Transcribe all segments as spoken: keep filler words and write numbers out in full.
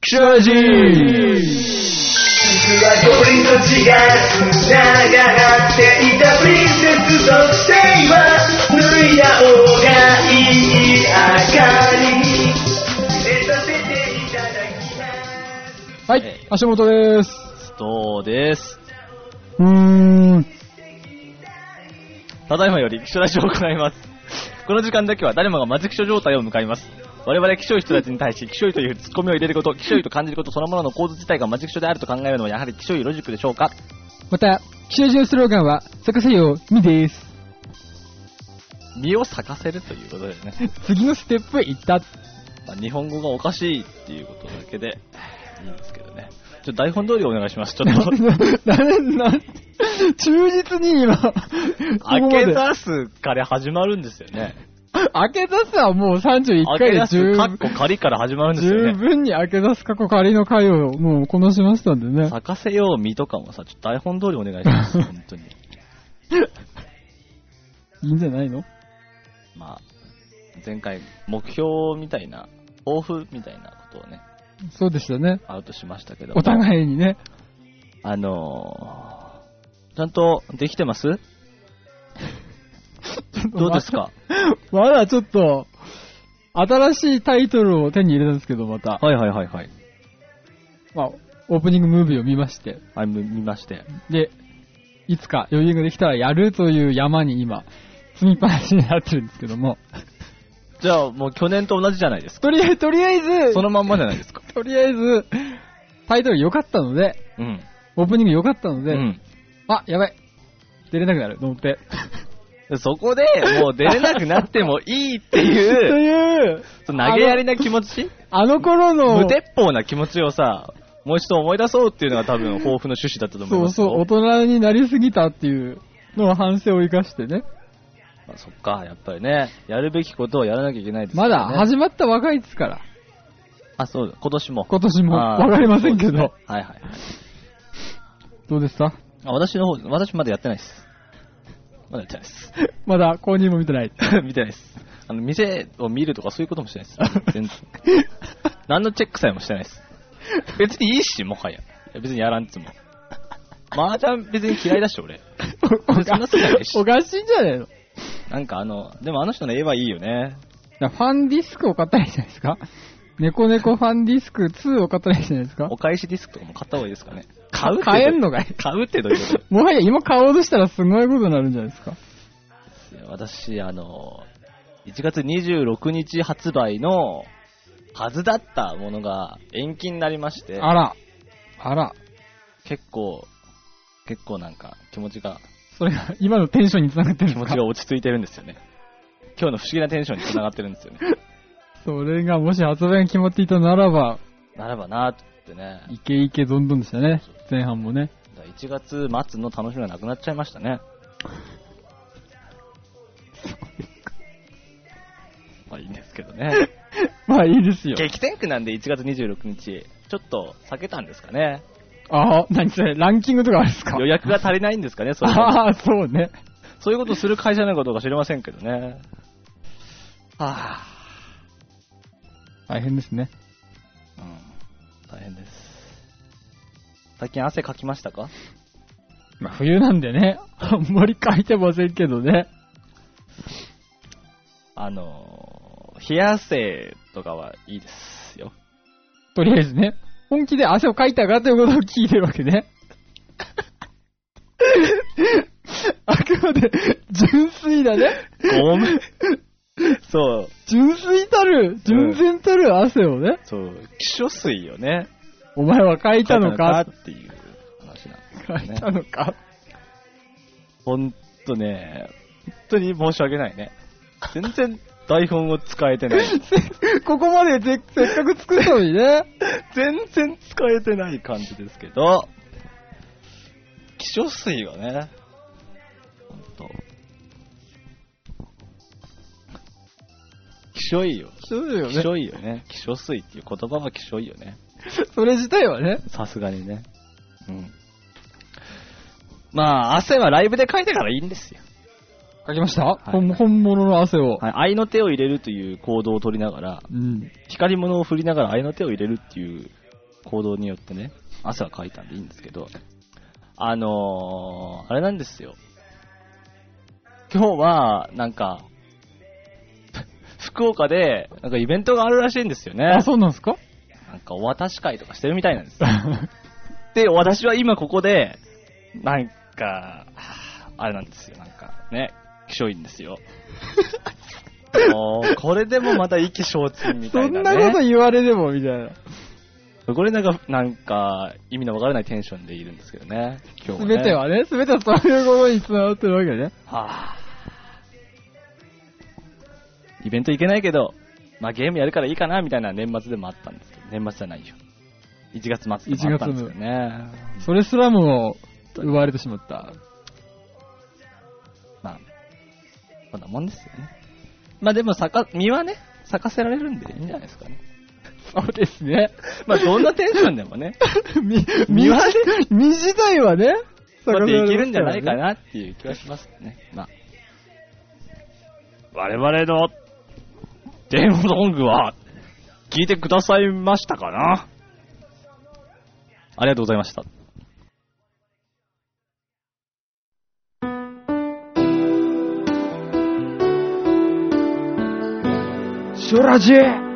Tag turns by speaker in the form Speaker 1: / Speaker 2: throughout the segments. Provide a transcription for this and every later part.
Speaker 1: 気象人。
Speaker 2: 実は鳥たちがつながっていたプリンセスとしては脱いだ方がいい明かりに触れさせていただきます。
Speaker 3: はい、足元です。
Speaker 1: ストーです。
Speaker 3: うーん。
Speaker 1: ただいまより気象ラジオを行います。この時間だけは誰もがマジ気象状態を迎えます。我々気象医人たちに対し気象医というツッコミを入れること、気象医と感じることそのものの構図自体がマジ気象であると考えるのはやはり気象医ロジックでしょうか。
Speaker 3: また、気象人のスローガンは、咲かせよう、みです。
Speaker 1: 身を咲かせるということですね。
Speaker 3: 次のステップへ行った。
Speaker 1: まあ、日本語がおかしいっていうことだけでいいんですけどね。ちょっと台本通りお願いします。ちょっと。
Speaker 3: な、な、な、忠実に今、
Speaker 1: 明け出すから始まるんですよね。
Speaker 3: 明け出すはもうさんじゅういっかいで十分。
Speaker 1: カッコ仮から始まるんですよね。
Speaker 3: 十分に明け出す過去仮の回をもうこなしましたんでね。
Speaker 1: 咲かせよう身とかもさ、ちょっと台本通りお願いします。本当に。
Speaker 3: いいんじゃないの？
Speaker 1: まあ、前回目標みたいな、抱負みたいなことをね。
Speaker 3: そうでしたね。
Speaker 1: アウトしましたけど。
Speaker 3: お互いにね。
Speaker 1: あのー、ちゃんとできてます？どうですか？
Speaker 3: まだちょっと、新しいタイトルを手に入れたんですけど、また。
Speaker 1: はいはいはいはい。
Speaker 3: まあ、オープニングムービーを見まして。
Speaker 1: はい、見まして。
Speaker 3: で、いつか余裕ができたらやるという山に今、積みっぱなしになってるんですけども。
Speaker 1: じゃあもう去年と同じじゃないですか。
Speaker 3: とりあえず、とりあえず、
Speaker 1: そのまんまじゃないですか。
Speaker 3: とりあえず、タイトル良かったので、
Speaker 1: うん。
Speaker 3: オープニング良かったので、
Speaker 1: うん。
Speaker 3: あ、やばい。出れなくなると思って。
Speaker 1: そこで、もう出れなくなってもいいっていう、
Speaker 3: という、
Speaker 1: 投げやりな気持ち
Speaker 3: あの頃の、
Speaker 1: 無鉄砲な気持ちをさ、もう一度思い出そうっていうのが多分抱負の趣旨だったと思います。
Speaker 3: そうそう、大人になりすぎたっていうのを反省を生かしてね。
Speaker 1: まあ、そっか、やっぱりね、やるべきことをやらなきゃいけないです
Speaker 3: ま
Speaker 1: からね。
Speaker 3: だ始まった若いですから。
Speaker 1: あ、そうだ、今年も。
Speaker 3: 今年も、わかりませんけど、ね。
Speaker 1: はいはいはい。
Speaker 3: どうですか？
Speaker 1: あ、私の方、私まだやってないです。まだやってないです。
Speaker 3: まだ購入も見てない。
Speaker 1: 見てないです。あの、店を見るとかそういうこともしてないです。全然。何のチェックさえもしてないです。別にいいし、もはや。別にやらんつも。麻雀別に嫌いだし、俺。そんな好きじゃないし。
Speaker 3: おかしいんじゃないの？
Speaker 1: なんかあの、でもあの人の絵はいいよね。
Speaker 3: ファンディスクを買ったらいいじゃないですか？猫猫ファンディスクツーを買ったらいいじゃないですか？
Speaker 1: お返しディスクとかも買った方がいいですかね。買うって
Speaker 3: 買えんのかい？
Speaker 1: 買うってどういうこと？
Speaker 3: もはや今買おうとしたらすごいことになるんじゃないですか？
Speaker 1: 私、あの、いちがつにじゅうろくにち発売のはずだったものが延期になりまして。
Speaker 3: あら。あら。
Speaker 1: 結構、結構なんか気持ちが。
Speaker 3: それが今のテンションにつながってるんですか？
Speaker 1: 気持ちが落ち着いてるんですよね。今日の不思議なテンションにつながってるんですよね。
Speaker 3: それがもし発売が決まっていたならば、
Speaker 1: ならばなーってね。
Speaker 3: イケイケどんどんでしたね。前半もね。
Speaker 1: いちがつ末の楽しみがなくなっちゃいましたね。まあいいんですけどね。
Speaker 3: まあいいですよ。
Speaker 1: 激戦区なんでいちがつにじゅうろくにち、ちょっと避けたんですかね。
Speaker 3: ああ、何それ、ランキングとかあるんですか？
Speaker 1: 予約が足りないんですかね、それ
Speaker 3: ああ、そうね。
Speaker 1: そういうことする会社なのかどうか知りませんけどね。はぁ。
Speaker 3: 大変ですね。
Speaker 1: うん。大変です。最近汗かきましたか？
Speaker 3: まあ冬なんでね、あんまりかいてませんけどね。
Speaker 1: あのー、冷や汗とかはいいですよ。
Speaker 3: とりあえずね、本気で汗をかいたかということを聞いてるわけね。あくまで純粋だね。
Speaker 1: ごめん。そう。
Speaker 3: 純粋たる、純然たる汗をね。
Speaker 1: そう。希少水よね。
Speaker 3: お前はかいたのか
Speaker 1: っていう話なんです
Speaker 3: かいたのか。
Speaker 1: ほんとね、本当に申し訳ないね。全然台本を使えてない。
Speaker 3: ここまでせっかく作ったのにね。
Speaker 1: 全然使えてない感じですけど、希少水はね、ほんと。希少いよ。
Speaker 3: 希少いよね。
Speaker 1: 希少いよね。希少水っていう言葉は希少いよね。
Speaker 3: それ自体はね。
Speaker 1: さすがにね。うん。まあ、汗はライブでかいてからいいんですよ。
Speaker 3: かきました、
Speaker 1: はい、
Speaker 3: 本, 本物の汗を。
Speaker 1: はい。愛の手を入れるという行動を取りながら、
Speaker 3: うん、
Speaker 1: 光り物を振りながら愛の手を入れるっていう行動によってね、汗はかいたんでいいんですけど、あのー、あれなんですよ。今日は、なんか、福岡で、なんかイベントがあるらしいんですよね。
Speaker 3: あ、そうなんですか？
Speaker 1: なんかお渡し会とかしてるみたいなんですよ。で、私は今ここで、なんか、あれなんですよ、なんかね、気象いいんですよ。もう、これでもまた意気消沈みたいなね。
Speaker 3: そんなこと言われても、みたいな。
Speaker 1: これなんか、なんか、意味のわからないテンションでいるんですけどね、今日は、ね。
Speaker 3: すべてはね、すべてはそういうことに繋がってるわけね。
Speaker 1: はぁ。イベント行けないけど、まあゲームやるからいいかな、みたいな年末でもあったんですけど、年末じゃないよ。いちがつ末でもあったんですよね。
Speaker 3: それすらも奪われてしまった。
Speaker 1: まあ、こんなもんですよね。まあでも、咲か、実はね、咲かせられるんでいいんじゃないですかね。
Speaker 3: そうですね。
Speaker 1: まあどんなテンションでもね、
Speaker 3: 実、実はね、実自体はね、
Speaker 1: こうやっていけるんじゃないかなっていう気はしますね。まあ。我々のテーマソングは聞いてくださいましたかな？ありがとうございました。
Speaker 3: ショラジー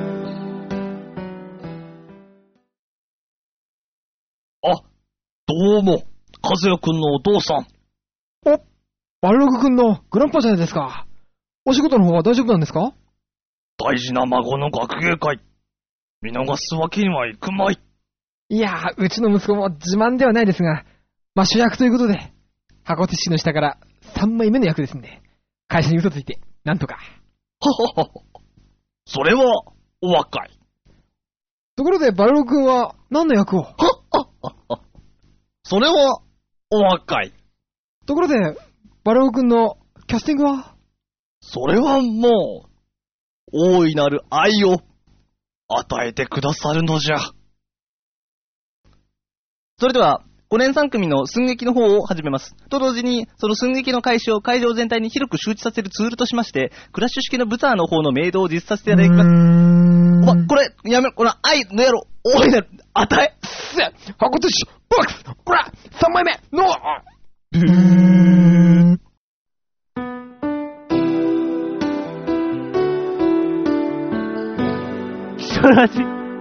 Speaker 1: あ、どうも、和也くんのお父さん。
Speaker 3: お、バルログくんのグランパじゃないですか。お仕事の方は大丈夫なんですか？
Speaker 1: 大事な孫の学芸会、見逃すわけにはいくまい。
Speaker 3: いやー、うちの息子も自慢ではないですが、まあ主役ということで、箱手式の下からさんまいめの役ですんで、会社に嘘ついて、なんとか。
Speaker 1: ははは。それは、お若い。
Speaker 3: ところで、バルログくんは何の役を？はっ
Speaker 1: はっは。それは、お若い。
Speaker 3: ところで、バルログくんのキャスティングは？
Speaker 1: それはもう、大いなる愛を与えてくださるのじゃ。それでは、ごねんさん組の寸劇の方を始めます。と同時に、その寸劇の開始を会場全体に広く周知させるツールとしまして、クラッシュ式のブザーの方のメイドを実施させていただきます。おま、これ、やめろ、この愛の野郎、大いなる、与え、
Speaker 3: せ、箱手式、ボックス、こら、さんまいめ、の、ブーン。
Speaker 1: ショラジ。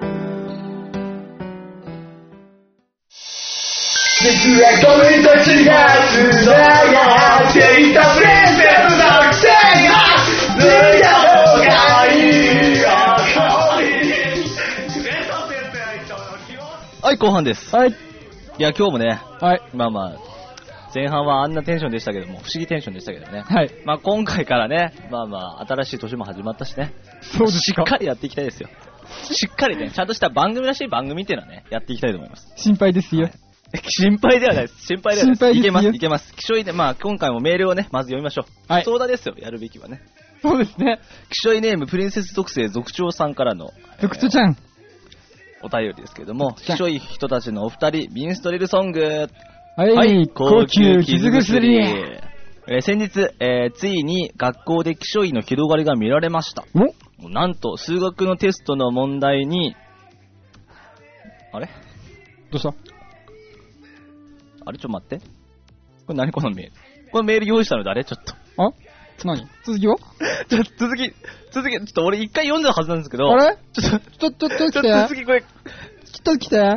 Speaker 2: 実は君たちが繋がっていたプレゼントのくせが脱いだ方がいいよ。
Speaker 1: はい、後半です。
Speaker 3: はい。
Speaker 1: いや、今日もね、
Speaker 3: はい。
Speaker 1: まあまあ、前半はあんなテンションでしたけども、不思議テンションでしたけどね。
Speaker 3: はい。
Speaker 1: まあ今回からね、まあまあ、新しい年も始まったしね。
Speaker 3: そうですか。
Speaker 1: しっかりやっていきたいですよ。しっかりね、ちゃんとした番組らしい番組っていうのはね、やっていきたいと思います。
Speaker 3: 心配ですよ。
Speaker 1: はい、心配ではないです。心配ではないです。
Speaker 3: 心配ですよ。
Speaker 1: いけます、いけます。気象いで、まあ今回もメールをね、まず読みましょう。
Speaker 3: はい。
Speaker 1: 相談ですよ、やるべきはね。
Speaker 3: そうですね。
Speaker 1: 気象いネームプリンセス属性族長さんからの、
Speaker 3: 族長ちゃん。
Speaker 1: お便りですけれども、気象い人たちのお二人、ビンストリルソング。
Speaker 3: はい、はい、高級傷薬。
Speaker 1: えー、先日、えー、ついに学校で気象医の広がりが見られました。
Speaker 3: お
Speaker 1: なんと、数学のテストの問題に、あれ
Speaker 3: どうした
Speaker 1: あれちょっと待って。これ何このメール。このメール用意したの誰ちょっと。
Speaker 3: あ何続きは
Speaker 1: ちょっと続き、続き、ちょっと俺一回読んだはずなんですけど。
Speaker 3: あれ
Speaker 1: ちょっと、
Speaker 3: ちょ、ちょ、ちょ、
Speaker 1: ちょっと続きこれ。
Speaker 3: ちょっと来て。あ
Speaker 1: れ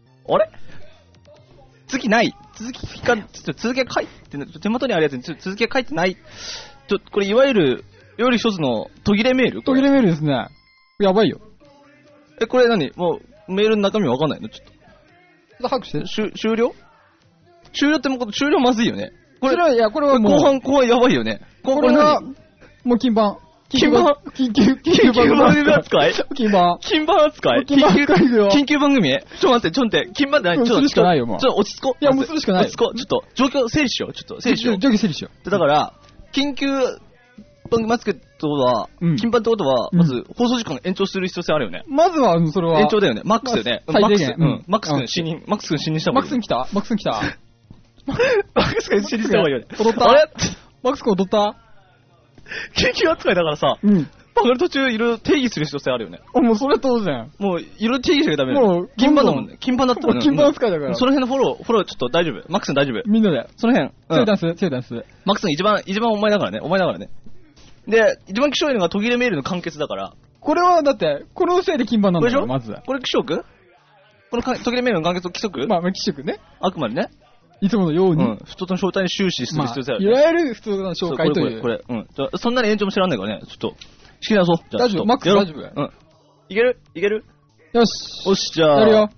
Speaker 1: 続きない。続きが、ちょっと続きが書いてない。手元にあるやつに続きが書いてない。ちょ、これいわゆる、より一つの途切れメール
Speaker 3: 途切れメールですね。やばいよ。
Speaker 1: え、これ何もう、メールの中身わかんないのちょっ
Speaker 3: と。早くして。
Speaker 1: 終、終了終了ってもう、終了まずいよね。これ、
Speaker 3: いや、これはもう。
Speaker 1: 後半、後半やばいよね。
Speaker 3: これは、もう金番。
Speaker 1: 金番
Speaker 3: 緊急、緊
Speaker 1: 急番組扱い
Speaker 3: 金番。
Speaker 1: 金番扱い
Speaker 3: 緊急、
Speaker 1: 緊急番組ちょっと待って、ちょっと待って、金番って何ちょっと、
Speaker 3: するしかないよ、もう。
Speaker 1: ちょっと落ち着こう。
Speaker 3: いや、もうするしかない。
Speaker 1: 落ち着こう。ちょっと、状況整理しよう。ちょっと、整理しよう。
Speaker 3: 状況整理しよ
Speaker 1: う。だから、緊急番組扱いってことは、金番ってことは、まず、放送時間延長する必要性あるよね。
Speaker 3: まずは、それは。
Speaker 1: 延長だよね。マックスだよね。
Speaker 3: 最低限。
Speaker 1: うん。マックス君死任、マックス君死任した方がいい。
Speaker 3: マックス君来たマックス君来た
Speaker 1: マックス君死任した方がいいよね。
Speaker 3: 踊った
Speaker 1: あれ
Speaker 3: マックス君踊った
Speaker 1: 緊急扱いだからさ、
Speaker 3: うん。
Speaker 1: 上がる途中いろいろ定義する必要性あるよね。
Speaker 3: あ、もうそれ当然。
Speaker 1: もういろいろ定義しなきゃダメだよ。
Speaker 3: もう、
Speaker 1: 金盤だもんね。金盤だった
Speaker 3: もう金盤使いだから。
Speaker 1: その辺のフォロー、フォローちょっと大丈夫。マックス大丈夫。
Speaker 3: みんなで。
Speaker 1: その辺。
Speaker 3: 強いダンス、強いダンス。
Speaker 1: マックスの一番、一番お前だからね。お前だからね。で、一番希少いのが途切れメールの完結だから。
Speaker 3: これはだって、このせいで金盤なんだから、
Speaker 1: これ
Speaker 3: まずは。
Speaker 1: これ希少くこのか途切れメールの完結を規則
Speaker 3: まあ、気色ね。
Speaker 1: あくまでね。
Speaker 3: いつものように。
Speaker 1: うん。人との招待に終始する必要性ある、ね。
Speaker 3: まあ、いわゆる普通の紹介という。
Speaker 1: これ、これ、これ。うん。じゃそんなに延長も知らんないからね。ちょっと、仕切りなそう。じゃあ
Speaker 3: 大丈夫マックス大丈夫
Speaker 1: うん。いけるいける
Speaker 3: よし。
Speaker 1: よし、じゃあ。
Speaker 3: やるよ。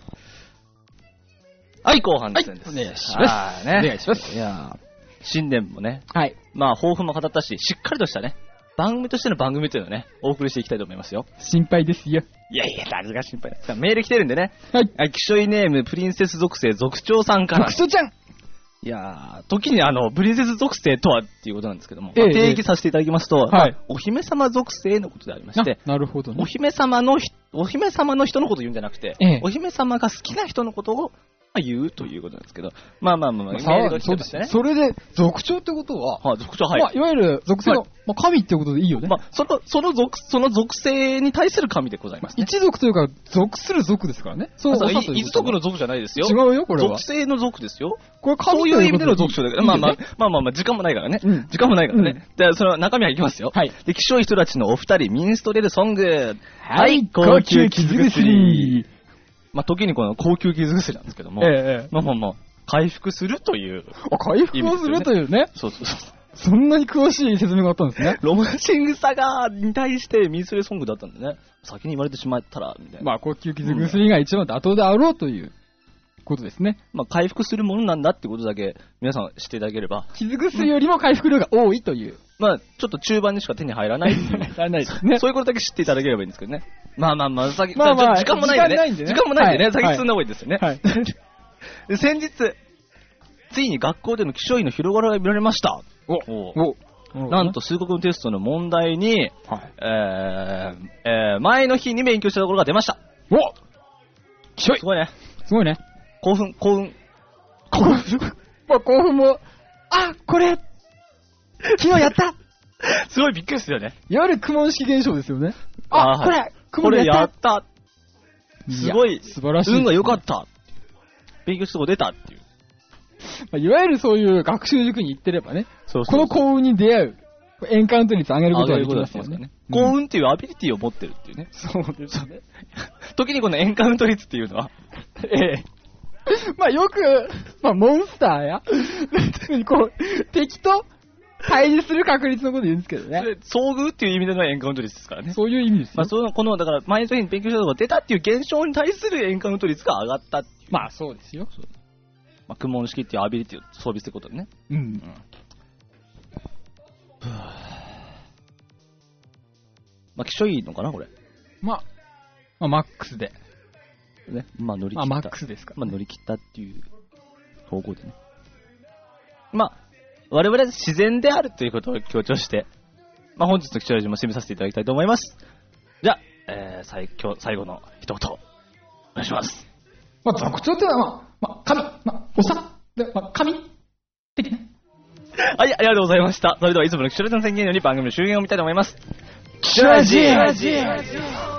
Speaker 1: はい、後半戦です。
Speaker 3: はいお願いします
Speaker 1: あーね。
Speaker 3: お願いします
Speaker 1: いやー新年もね。
Speaker 3: はい。
Speaker 1: まあ、抱負も語ったし、しっかりとしたね、番組としての番組というのをね、お送りしていきたいと思いますよ。
Speaker 3: 心配ですよ。
Speaker 1: いやいや、誰が心配だ。さあメール来てるんでね。
Speaker 3: はい。
Speaker 1: はい、キショイネーム、プリンセス属性、族長さんから。
Speaker 3: クソちゃん
Speaker 1: いやー、時にあの、プリンセス属性とはっていうことなんですけども、
Speaker 3: ええ
Speaker 1: まあ定義させていただきますと、
Speaker 3: はい
Speaker 1: まあお姫様属性のことでありまして、
Speaker 3: なるほどね。
Speaker 1: お姫様のひ、お姫様の人のことを言うんじゃなくて、
Speaker 3: ええ
Speaker 1: お姫様が好きな人のことを、まあ、言うということなんですけど、まあまあまあまあ、
Speaker 3: まあ
Speaker 1: メールが来
Speaker 3: そうですね。
Speaker 1: てましたね。
Speaker 3: それで、族長ってことは、
Speaker 1: はい、族長、はい。
Speaker 3: まあ、いわゆる属性の、
Speaker 1: はい
Speaker 3: まあ、神ってことでいいよね。
Speaker 1: まあ、その、その属、その属性に対する神でございます、ね。
Speaker 3: 一族というか、属する族ですからね。そう、
Speaker 1: そう、
Speaker 3: おさという
Speaker 1: 一族の族じゃないですよ。
Speaker 3: 違うよ、これは
Speaker 1: 属。性の族ですよ。
Speaker 3: これ神
Speaker 1: そういう意味での属性だから、まあまあ
Speaker 3: いいよね、
Speaker 1: まあまあまあ、時間もないからね。
Speaker 3: うん
Speaker 1: 時間もないからね。
Speaker 3: うん
Speaker 1: じゃあ、その中身はいきますよ。
Speaker 3: はい。
Speaker 1: で、希少い人たちのお二人、ミンストレルソング。
Speaker 3: はい、高級傷薬。
Speaker 1: まあ、時にこの高級傷薬なんですけども。
Speaker 3: ええ、ええ。
Speaker 1: まあまあまあ、回復するという。
Speaker 3: あ、回復をするというね。
Speaker 1: そうそうそう。
Speaker 3: そんなに詳しい説明があったんですね。
Speaker 1: ロマンシングサガーに対してミンストレルソングだったんだね。先に言われてしまったら、みたいな。
Speaker 3: まあ、高級傷薬が一番妥当であろうということですね。
Speaker 1: まあ、回復するものなんだってことだけ、皆さん知っていただければ。
Speaker 3: 傷薬よりも回復量が多いという。
Speaker 1: まあ、ちょっと中盤にしか手に入らないっていう。
Speaker 3: 入らないですね。
Speaker 1: そういうことだけ知っていただければいいんですけどね。まあまあまあ、先、
Speaker 3: まあまあ
Speaker 1: 時間もないんでね。
Speaker 3: 時間ないんでね
Speaker 1: 時間もないんでね。
Speaker 3: はい
Speaker 1: 先進んだ方がいいですよね。
Speaker 3: はい。
Speaker 1: で先日、ついに学校での気象医の広がりが見られました。
Speaker 3: お
Speaker 1: お
Speaker 3: お
Speaker 1: なんと、数学のテストの問題に、
Speaker 3: はい。
Speaker 1: えーえー前の日に勉強したところが出ました。
Speaker 3: おきしょい
Speaker 1: すごいね。
Speaker 3: すごいね。
Speaker 1: 興奮、興奮。
Speaker 3: 興奮。まあ、興奮も、あ、これ昨日やった
Speaker 1: すごいびっくりするよね。
Speaker 3: いわゆる苦問式現象ですよね。あ、
Speaker 1: あー
Speaker 3: これ
Speaker 1: これやった。
Speaker 3: い
Speaker 1: すごい、
Speaker 3: 素晴らしいですね。
Speaker 1: 運が良かった。勉強したとこ出たっていう。
Speaker 3: まあいわゆるそういう学習塾に行ってればね、
Speaker 1: そう
Speaker 3: この幸運に出会う、エンカウント率上げることができますよね。うん
Speaker 1: 幸運っていうアビリティを持ってるっていうね。
Speaker 3: そうですね。
Speaker 1: 時にこのエンカウント率っていうのは、
Speaker 3: ええ。まあよく、まあモンスターや、こう、敵と対峙する確率のこと言うんですけどね。
Speaker 1: 遭遇っていう意味でのエンカウント率ですからね。
Speaker 3: そういう意味ですよ。
Speaker 1: まあ、その、この、だから、前の時に勉強したところが出たっていう現象に対するエンカウント率が上がったっていう。
Speaker 3: まあそうですよ。
Speaker 1: まあ、苦問式っていうアビリティを装備することでね。
Speaker 3: うん。
Speaker 1: うん。まあ、気象いいのかな、これ。
Speaker 3: まあ、まあマックスで。
Speaker 1: ね。まあ、乗り切
Speaker 3: まあ
Speaker 1: った。
Speaker 3: マックスですか。
Speaker 1: まあ、乗り切ったっていう方向でね。まあ、我々は自然であるということを強調して、まあ、本日の気象ラジオも締めさせていただきたいと思います。じゃあ、えー、最今日最後の一言、お願いします。
Speaker 3: まあ族長っていうのは、まあ、まあ、神、まあ、おさ、で、まあ、神的な。
Speaker 1: はい、ありがとうございました。それではいつもの気象ラジオの宣言より番組の終焉を見たいと思います。
Speaker 3: 気象ラジオ